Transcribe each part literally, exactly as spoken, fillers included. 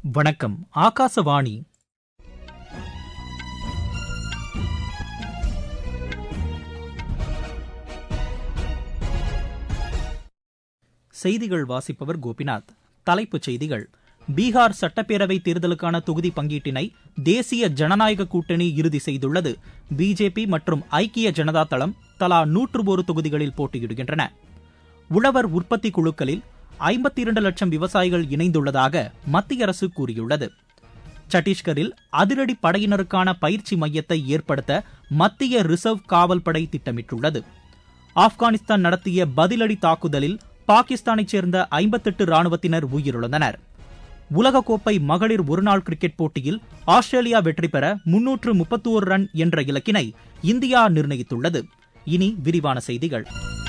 வணக்கம். ஆகாசவாணி. செய்திகள் வாசிப்பவர் கோபிநாத். தலைப்புச் செய்திகள். பீகார் சட்டப்பேரவை தேர்தலுக்கான தொகுதி பங்கீட்டினை தேசிய ஜனநாயக கூட்டணி இறுதி செய்துள்ளது. பிஜேபி மற்றும் ஐக்கிய ஜனதா தளம் தலா நூற்று ஒரு தொகுதிகளில் போட்டியிடுகின்றன. உழவர் உற்பத்தி குழுக்களில் ஐம்பத்தி இரண்டு லட்சம் விவசாயிகள் இணைந்துள்ளதாக மத்திய அரசு கூறியுள்ளது. சத்தீஸ்கரில் அதிரடி படையினருக்கான பயிற்சி மையத்தை ஏற்படுத்த மத்திய ரிசர்வ் காவல் படை திட்டமிட்டுள்ளது. ஆப்கானிஸ்தான் நடத்திய பதிலடி தாக்குதலில் பாகிஸ்தானைச் சேர்ந்த ஐம்பத்தெட்டு ராணுவத்தினர் உயிரிழந்தனர். உலகக்கோப்பை மகளிர் ஒருநாள் கிரிக்கெட் போட்டியில் ஆஸ்திரேலியா வெற்றி பெற முன்னூற்று முப்பத்தோரு ரன் என்ற இலக்கினை இந்தியா நிர்ணயித்துள்ளது. இனி விரிவான செய்திகள்.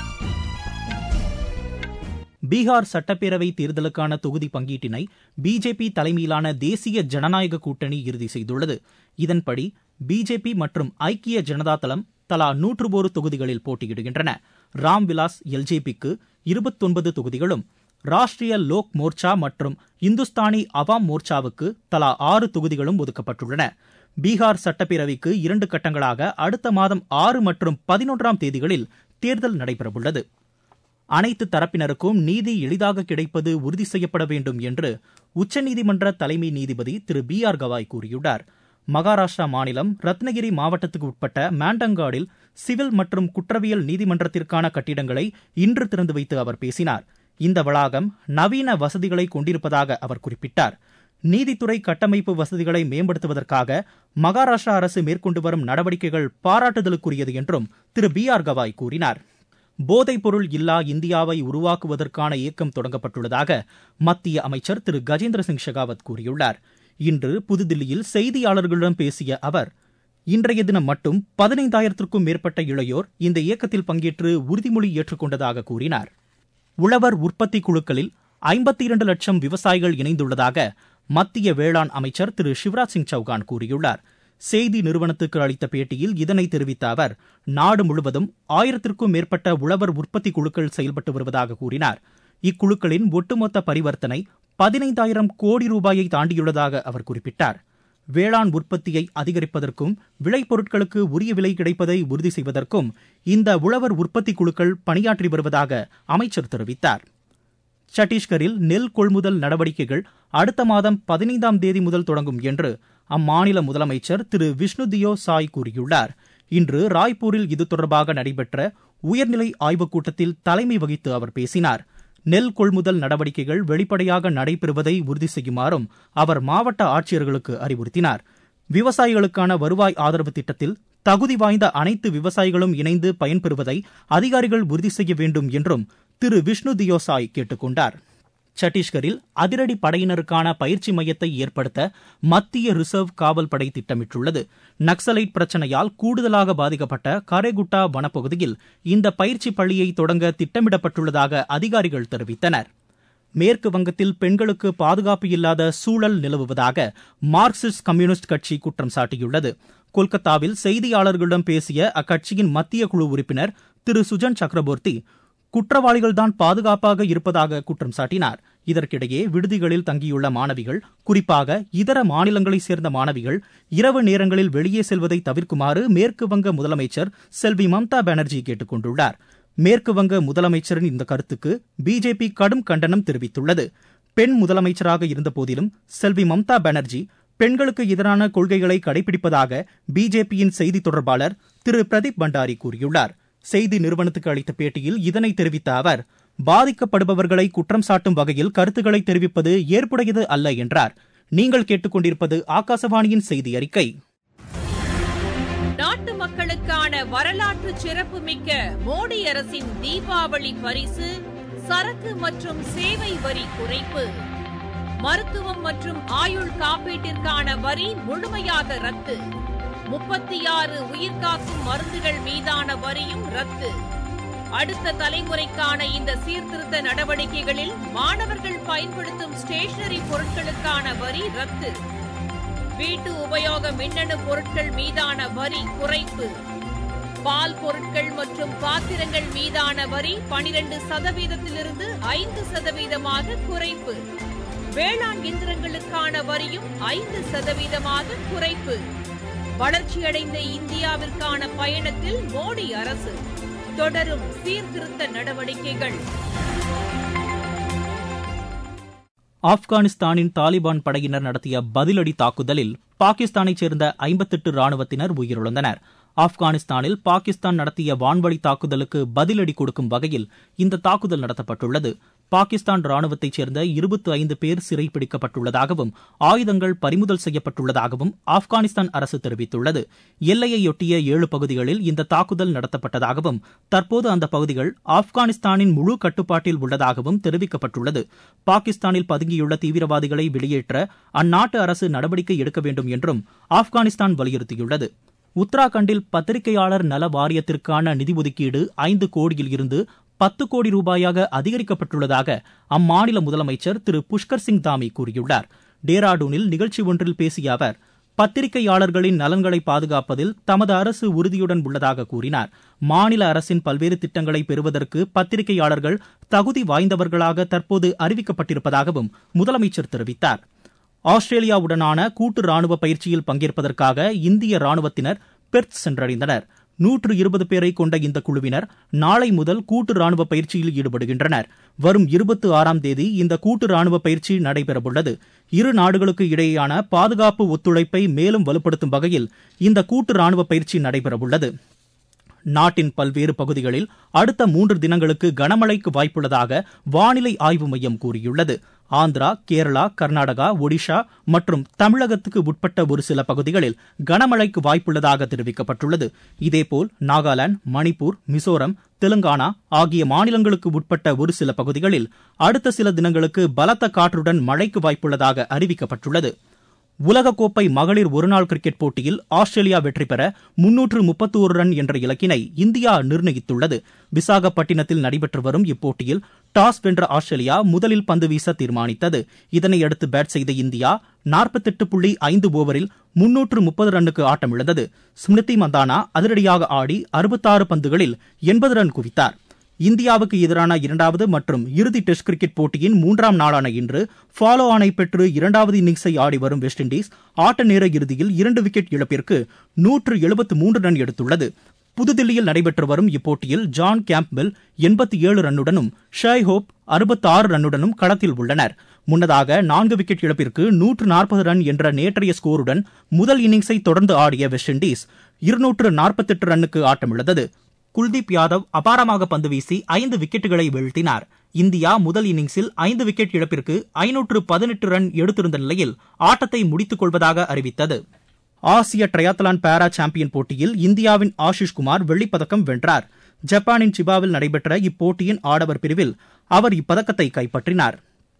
பீகார் சட்டப்பேரவை தேர்தலுக்கான தொகுதி பங்கீட்டினை பிஜேபி தலைமையிலான தேசிய ஜனநாயக கூட்டணி இறுதி செய்துள்ளது. இதன்படி பிஜேபி மற்றும் ஐக்கிய ஜனதா தளம் தலா நூற்று ஒரு தொகுதிகளில் போட்டியிடுகின்றன. ராம்விலாஸ் எல்ஜேபிக்கு இருபத்தொன்பது தொகுதிகளும், ராஷ்டிரிய லோக் மோர்ச்சா மற்றும் இந்துஸ்தானி அவாம் மோர்ச்சாவுக்கு தலா ஆறு தொகுதிகளும் ஒதுக்கப்பட்டுள்ளன. பீகார் சட்டப்பேரவைக்கு இரண்டு கட்டங்களாக அடுத்த மாதம் ஆறு மற்றும் பதினொன்றாம் தேதிகளில் தேர்தல் நடைபெறவுள்ளது. அனைத்து தரப்பினருக்கும் நீதி எளிதாக கிடைப்பது உறுதி செய்யப்பட வேண்டும் என்று உச்சநீதிமன்ற தலைமை நீதிபதி திரு பி ஆர் கவாய் கூறியுள்ளார். மகாராஷ்டிரா மாநிலம் ரத்னகிரி மாவட்டத்துக்கு உட்பட்ட மாண்டங்காடில் சிவில் மற்றும் குற்றவியல் நீதிமன்றத்திற்கான கட்டிடங்களை இன்று திறந்து வைத்து அவர் பேசினார். இந்த வளாகம் நவீன வசதிகளை கொண்டிருப்பதாக அவர் குறிப்பிட்டார். நீதித்துறை கட்டமைப்பு வசதிகளை மேம்படுத்துவதற்காக மகாராஷ்டிரா அரசு மேற்கொண்டு வரும் நடவடிக்கைகள் பாராட்டுதலுக்குரியது என்றும் திரு பி ஆர் கவாய் கூறினார். போதைப்பொருள் இல்லா இந்தியாவை உருவாக்குவதற்கான இயக்கம் தொடங்கப்பட்டுள்ளதாக மத்திய அமைச்சர் திரு கஜேந்திர சிங் ஷெகாவத் கூறியுள்ளார். இன்று புதுதில்லியில் செய்தியாளர்களிடம் பேசிய அவர், இன்றைய தினம் மட்டும் பதினைந்தாயிரத்திற்கும் மேற்பட்ட இளையோர் இந்த இயக்கத்தில் பங்கேற்று உறுதிமொழி ஏற்றுக்கொண்டதாக கூறினார். உழவர் உற்பத்தி குழுக்களில் ஐம்பத்தி இரண்டு லட்சம் விவசாயிகள் இணைந்துள்ளதாக மத்திய வேளாண் அமைச்சர் திரு சிவராஜ் சிங் சௌகான் கூறியுள்ளார். செய்தி நிறுவனத்துக்கு அளித்த பேட்டியில் இதனை தெரிவித்த அவர், நாடு முழுவதும் ஆயிரத்திற்கும் மேற்பட்ட உழவர் உற்பத்தி குழுக்கள் செயல்பட்டு வருவதாக கூறினார். இக்குழுக்களின் ஒட்டுமொத்த பரிவர்த்தனை பதினைந்தாயிரம் கோடி ரூபாயை தாண்டியுள்ளதாக அவர் குறிப்பிட்டார். வேளாண் உற்பத்தியை அதிகரிப்பதற்கும் விளைபொருட்களுக்கு உரிய விலை கிடைப்பதை உறுதி செய்வதற்கும் இந்த உழவர் உற்பத்தி குழுக்கள் பணியாற்றி வருவதாக அமைச்சர் தெரிவித்தார். சத்தீஸ்கரில் நெல் கொள்முதல் நடவடிக்கைகள் அடுத்த மாதம் பதினைந்தாம் தேதி முதல் தொடங்கும் என்று அம்மாநில முதலமைச்சர் திரு விஷ்ணு தியோ சாய் கூறியுள்ளார். இன்று ராய்ப்பூரில் இது தொடர்பாக நடைபெற்ற உயர்நிலை ஆய்வுக் கூட்டத்தில் தலைமை வகித்து அவர் பேசினார். நெல் கொள்முதல் நடவடிக்கைகள் வெளிப்படையாக நடைபெறுவதை உறுதி செய்யுமாறும் அவர் மாவட்ட ஆட்சியர்களுக்கு அறிவுறுத்தினார். விவசாயிகளுக்கான வருவாய் ஆதரவு திட்டத்தில் தகுதி வாய்ந்த அனைத்து விவசாயிகளும் இணைந்து பயன்பெறுவதை அதிகாரிகள் உறுதி செய்ய வேண்டும் என்றும் திரு விஷ்ணு தியோ சாய் கேட்டுக் கொண்டார். சத்தீஸ்கரில் அதிரடி படையினருக்கான பயிற்சி மையத்தை ஏற்படுத்த மத்திய ரிசர்வ் காவல் படை திட்டமிட்டுள்ளது. நக்சலைட் பிரச்சனையால் கூடுதலாக பாதிக்கப்பட்ட கரேகுட்டா வனப்பகுதியில் இந்த பயிற்சி பள்ளியை தொடங்க திட்டமிடப்பட்டுள்ளதாக அதிகாரிகள் தெரிவித்தனர். மேற்கு வங்கத்தில் பெண்களுக்கு பாதுகாப்பு இல்லாத சூழல் நிலவுவதாக மார்க்சிஸ்ட் கம்யூனிஸ்ட் கட்சி குற்றம் சாட்டியுள்ளது. கொல்கத்தாவில் செய்தியாளர்களிடம் பேசிய அக்கட்சியின் மத்திய குழு உறுப்பினர் திரு சுஜன் சக்கரபோர்த்தி, குற்றவாளிகள்தான் பாதுகாப்பாக இருப்பதாக குற்றம் சாட்டினார். இதற்கிடையே விடுதிகளில் தங்கியுள்ள மாணவிகள், குறிப்பாக இதர மாநிலங்களைச் சேர்ந்த மாணவிகள், இரவு நேரங்களில் வெளியே செல்வதை தவிர்க்குமாறு மேற்கு வங்க முதலமைச்சர் செல்வி மம்தா பானர்ஜி கேட்டுக் கொண்டுள்ளார். மேற்கு வங்க முதலமைச்சரின் இந்த கருத்துக்கு பிஜேபி கடும் கண்டனம் தெரிவித்துள்ளது. பெண் முதலமைச்சராக இருந்தபோதிலும் செல்வி மம்தா பானர்ஜி பெண்களுக்கு எதிரான கொள்கைகளை கடைபிடிப்பதாக பிஜேபியின் செய்தி தொடர்பாளர் திரு பிரதீப் பண்டாரி கூறியுள்ளார். செய்தி நிறுவனத்துக்கு அளித்த பேட்டியில் இதனை தெரிவித்த அவர், பாதிக்கப்படுபவர்களை குற்றம் சாட்டும் வகையில் கருத்துக்களை தெரிவிப்பது ஏற்புடையது அல்ல என்றார். நீங்கள் கேட்டுக்கொண்டிருப்பது ஆகாசவாணியின் செய்தி அறிக்கை. நாட்டு மக்களுக்கான வரலாற்று சிறப்புமிக்க மோடி அரசின் தீபாவளி பரிசு சரக்கு மற்றும் சேவை வரி குறைப்பு. மருத்துவம் மற்றும் ஆயுள் காப்பீட்டிற்கான வரி முழுமையாக ரத்து. முப்பத்தி ஆறு உயிர்காக்கும் மருந்துகள் மீதான வரியும் ரத்து. அடுத்த தலைமுறைக்கான இந்த சீர்திருத்த நடவடிக்கைகளில் மாணவர்கள் பயன்படுத்தும் ஸ்டேஷனரி பொருட்களுக்கான வரி ரத்து. வீட்டு உபயோக மின்னணு பொருட்கள் மீதான வரி குறைப்பு. பால் பொருட்கள் மற்றும் பாத்திரங்கள் மீதான வரி பனிரெண்டு சதவீதத்திலிருந்து ஐந்து சதவீதமாக குறைப்பு. வேளாண் இயந்திரங்களுக்கான பொருட்களுக்கான வரியும் ஐந்து சதவீதமாக குறைப்பு. வளர்ச்சியடைந்த இந்தியாவிற்கான பயணத்தில் மோடி அரசு தொடரும் சீர்திருத்த நடவடிக்கைகள். ஆப்கானிஸ்தானின் தாலிபான் படையினர் நடத்திய பதிலடி தாக்குதலில் பாகிஸ்தானைச் சேர்ந்த ஐம்பத்தெட்டு ராணுவத்தினர் உயிரிழந்தனர். ஆப்கானிஸ்தானில் பாகிஸ்தான் நடத்திய வான்வழி தாக்குதலுக்கு பதிலடி கொடுக்கும் வகையில் இந்த தாக்குதல் நடத்தப்பட்டுள்ளது. பாகிஸ்தான் ராணுவத்தைச் சேர்ந்த இருபத்தி ஐந்து பேர் சிறைப்பிடிக்கப்பட்டுள்ளதாகவும் ஆயுதங்கள் பறிமுதல் செய்யப்பட்டுள்ளதாகவும் ஆப்கானிஸ்தான் அரசு தெரிவித்துள்ளது. எல்லையையொட்டிய ஏழு பகுதிகளில் இந்த தாக்குதல் நடத்தப்பட்டதாகவும் தற்போது அந்த பகுதிகள் ஆப்கானிஸ்தானின் முழு கட்டுப்பாட்டில் உள்ளதாகவும் தெரிவிக்கப்பட்டுள்ளது. பாகிஸ்தானில் பதுங்கியுள்ள தீவிரவாதிகளை வெளியேற்ற அந்நாட்டு அரசு நடவடிக்கை எடுக்க வேண்டும் என்றும் ஆப்கானிஸ்தான் வலியுறுத்தியுள்ளது. உத்தராகண்டில் பத்திரிகையாளர் நல வாரியத்திற்கான நிதி ஒதுக்கீடு ஐந்து கோடியில் இருந்து பத்து கோடி ரூபாயாக அதிகரிக்கப்பட்டுள்ளதாக அம்மாநில முதலமைச்சர் திரு புஷ்கர் சிங் தாமி கூறியுள்ளார். டேராடூனில் நிகழ்ச்சி ஒன்றில் பேசிய அவர், பத்திரிகையாளர்களின் நலன்களை பாதுகாப்பதில் தமது அரசு உறுதியுடன் உள்ளதாக கூறினார். மாநில அரசின் பல்வேறு திட்டங்களை பெறுவதற்கு பத்திரிகையாளர்கள் தகுதி வாய்ந்தவர்களாக தற்போது அறிவிக்கப்பட்டிருப்பதாகவும் முதலமைச்சர் தெரிவித்தார். ஆஸ்திரேலியாவுடனான கூட்டு ராணுவ பயிற்சியில் பங்கேற்பதற்காக இந்திய ராணுவத்தினர் பெர்த் சென்றடைந்தனர். நூற்று இருபது பேரை கொண்ட இந்த குழுவினர் நாளை முதல் கூட்டு ராணுவ பயிற்சியில் ஈடுபடுகின்றனர். வரும் இருபத்தி ஆறாம் தேதி இந்த கூட்டு ராணுவ பயிற்சி நடைபெறவுள்ளது. இரு நாடுகளுக்கு இடையேயான பாதுகாப்பு ஒத்துழைப்பை மேலும் வலுப்படுத்தும் வகையில் இந்த கூட்டு ராணுவ பயிற்சி நடைபெறவுள்ளது. நாட்டின் பல்வேறு பகுதிகளில் அடுத்த மூன்று தினங்களுக்கு கனமழைக்கு வாய்ப்புள்ளதாக வானிலை ஆய்வு மையம் கூறியுள்ளது. ஆந்திரா, கேரளா, கர்நாடகா, ஒடிஷா மற்றும் தமிழகத்துக்கு உட்பட்ட ஒரு சில பகுதிகளில் கனமழைக்கு வாய்ப்புள்ளதாக தெரிவிக்கப்பட்டுள்ளது. இதேபோல் நாகாலாந்து, மணிப்பூர், மிசோரம், தெலுங்கானா ஆகிய மாநிலங்களுக்கு உட்பட்ட ஒரு சில பகுதிகளில் அடுத்த சில தினங்களுக்கு பலத்த காற்றுடன் மழைக்கு வாய்ப்புள்ளதாக அறிவிக்கப்பட்டுள்ளது. உலகக்கோப்பை மகளிர் ஒருநாள் கிரிக்கெட் போட்டியில் ஆஸ்திரேலியா வெற்றி பெற முன்னூற்று முப்பத்தி ஒரு ரன் என்ற இலக்கினை இந்தியா நிர்ணயித்துள்ளது. விசாகப்பட்டினத்தில் நடைபெற்று வரும் இப்போட்டியில் டாஸ் வென்ற ஆஸ்திரேலியா முதலில் பந்து வீச தீர்மானித்தது. இதனையடுத்து பேட் செய்த இந்தியா நாற்பத்தெட்டு புள்ளி ஐந்து ஓவரில் முன்னூற்று முப்பது ரன்னுக்கு ஆட்டமிழந்தது. ஸ்மிருதி மந்தானா அதிரடியாக ஆடி அறுபத்தாறு பந்துகளில் எண்பது ரன் குவித்தார். இந்தியாவுக்கு எதிரான இரண்டாவது மற்றும் இறுதி டெஸ்ட் கிரிக்கெட் போட்டியின் மூன்றாம் நாளான இன்று ஃபாலோ ஆனை பெற்று இரண்டாவது இன்னிங்ஸை ஆடி வரும் வெஸ்ட் இண்டீஸ் ஆட்ட நேர இறுதியில் இரண்டு விக்கெட் இழப்பிற்கு நூற்று எழுபத்து மூன்று ரன் எடுத்துள்ளது. புதுதில்லியில் நடைபெற்று வரும் இப்போட்டியில் ஜான் கேம்ப்பெல் எண்பத்தி ஏழு ரன்னுடனும் ஷாய் ஹோப் அறுபத்தி ஆறு ரன்னுடனும் களத்தில் உள்ளனர். முன்னதாக நான்கு விக்கெட் இழப்பிற்கு நூற்று நாற்பது ரன் என்ற நேற்றைய ஸ்கோருடன் முதல் இன்னிங்ஸை தொடர்ந்து ஆடிய வெஸ்ட் இண்டீஸ் இருநூற்று நாற்பத்தெட்டு ரன்னுக்கு ஆட்டமிழந்தது. குல்தீப் யாதவ் அபாரமாக பந்து வீசி ஐந்து விக்கெட்டுகளை வீழ்த்தினார். இந்தியா முதல் இன்னிங்ஸில் ஐந்து விக்கெட் இழப்பிற்கு ஐநூற்று பதினெட்டு ரன் எடுத்திருந்த நிலையில் ஆட்டத்தை முடித்துக் கொள்வதாக அறிவித்தது. ஆசிய ட்ரையாத்லான் பாரா சாம்பியன் போட்டியில் இந்தியாவின் ஆஷிஷ் குமார் வெள்ளிப்பதக்கம் வென்றார். ஜப்பானின் சிபாவில் நடைபெற்ற இப்போட்டியின் ஆடவர் பிரிவில் அவர் இப்பதக்கத்தை கைப்பற்றினார்.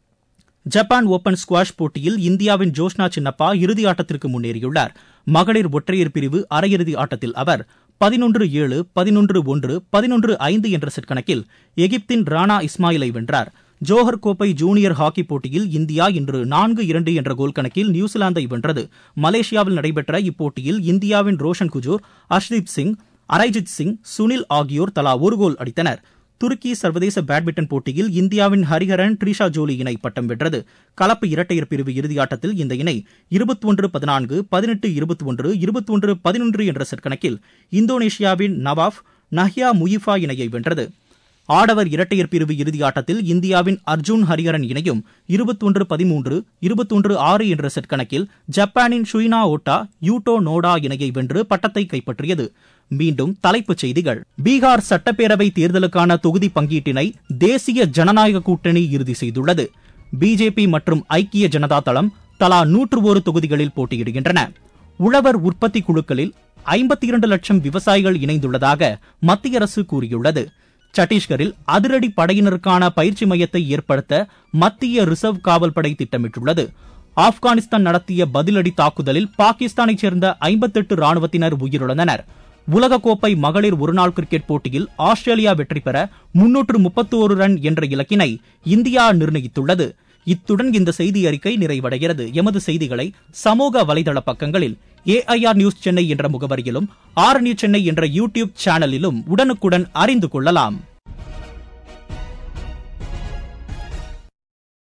ஜப்பான் ஓபன் ஸ்குவாஷ் போட்டியில் இந்தியாவின் ஜோஷ்னா சின்னப்பா இறுதி ஆட்டத்திற்கு முன்னேறியுள்ளார். மகளிர் ஒற்றையர் பிரிவு அரையிறுதி ஆட்டத்தில் அவர் பதினொன்று ஏழு, பதினொன்று ஒன்று, பதினொன்று ஐந்து என்ற செட் கணக்கில் எகிப்தின் ரானா இஸ்மாயிலை வென்றார். ஜோஹர் கோப்பை ஜூனியர் ஹாக்கி போட்டியில் இந்தியா இன்று நான்கு இரண்டு என்ற கோல் கணக்கில் நியூசிலாந்தை வென்றது. மலேசியாவில் நடைபெற்ற இப்போட்டியில் இந்தியாவின் ரோஷன் குஜூர், அர்ஷ்தீப் சிங், அரைஜித் சிங், சுனில் ஆகியோர் தலா ஒரு கோல் அடித்தனர். துருக்கி சர்வதேச பேட்மிண்டன் போட்டியில் இந்தியாவின் ஹரிஹரன், ட்ரிஷா ஜோலி இணை பட்டம் வென்றது. கலப்பு இரட்டையர் பிரிவு இறுதியாட்டத்தில் இந்த இணை இருபத்தி ஒன்று பதினான்கு, பதினெட்டு இருபத்தி ஒன்று, இருபத்தி ஒன்று பதினொன்று என்ற செட் கணக்கில் இந்தோனேஷியாவின் நவாஃப் நஹ்யா முயிஃபா இணையை வென்றது. ஆடவர் இரட்டையர் பிரிவு இறுதியாட்டத்தில் இந்தியாவின் அர்ஜுன் ஹரிஹரன் இணையும் இருபத்தி ஒன்று பதிமூன்று, இருபத்தி ஒன்று ஆறு என்ற செட் கணக்கில் ஜப்பானின் ஷுயினா ஓட்டா யூட்டோ நோடா இணையை வென்று பட்டத்தை கைப்பற்றியது. மீண்டும் தலைப்புச் செய்திகள். பீகார் சட்டப்பேரவை தேர்தலுக்கான தொகுதி பங்கீட்டினை தேசிய ஜனநாயக கூட்டணி இறுதி செய்துள்ளது. பிஜேபி மற்றும் ஐக்கிய ஜனதா தளம் தலா நூற்று ஒரு தொகுதிகளில் போட்டியிடுகின்றன. உழவர் உற்பத்தி குழுக்களில் ஐம்பத்தி இரண்டு லட்சம் விவசாயிகள் இணைந்துள்ளதாக மத்திய அரசு கூறியுள்ளது. சத்தீஸ்கரில் அதிரடி படையினருக்கான பயிற்சி மையத்தை ஏற்படுத்த மத்திய ரிசர்வ் காவல் படை திட்டமிட்டுள்ளது. ஆப்கானிஸ்தான் நடத்திய பதிலடி தாக்குதலில் பாகிஸ்தானைச் சேர்ந்த ஐம்பத்தெட்டு ராணுவத்தினர் உயிரிழந்தனர். உலகக்கோப்பை மகளிர் ஒருநாள் கிரிக்கெட் போட்டியில் ஆஸ்திரேலியா வெற்றி பெற முன்னூற்று முப்பத்தி ஒரு ரன் என்ற இலக்கினை இந்தியா நிர்ணயித்துள்ளது. இத்துடன் இந்த செய்தி அறிக்கை நிறைவடைகிறது. எமது செய்திகளை சமூக வலைதள பக்கங்களில் ஏஐஆர் நியூஸ் சென்னை என்ற முகவரியிலும் ஆர் நியூஸ் சென்னை என்ற யூடியூப் சேனலிலும் உடனுக்குடன் அறிந்து கொள்ளலாம்.